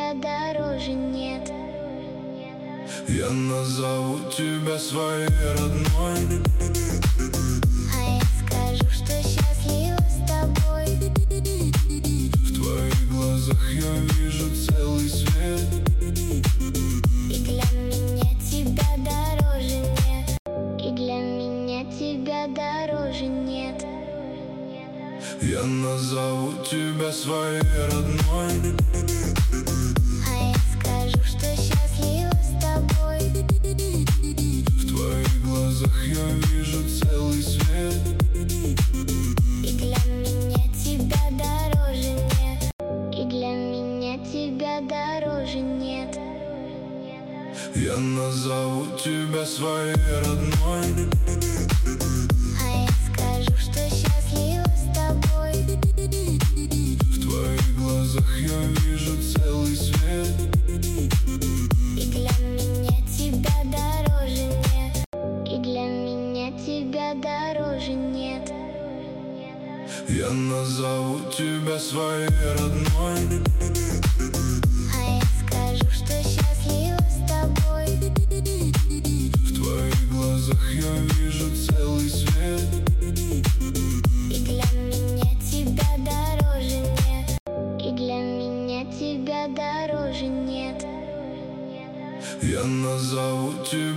тебя дороже нет. Я назову тебя своей родной, а я скажу, что счастлива с тобой. В твоих глазах я вижу целый свет, и для меня тебя дороже нет. И для меня тебя дороже нет. Я назову тебя своей родной, а я скажу, что счастлива с тобой. в твоих глазах я вижу целый свет, и для меня тебя дороже нет. И для меня тебя дороже нет. Я назову тебя своей родной, а я скажу, что счастлива с тобой. в твоих глазах я вижу целый свет, и для меня тебя дороже нет. И для меня тебя дороже нет. Я назову тебя своей родной, а я скажу, что счастлива с тобой. в твоих глазах я вижу целый свет, и для меня тебя дороже нет. И для меня тебя дороже нет. я назову тебя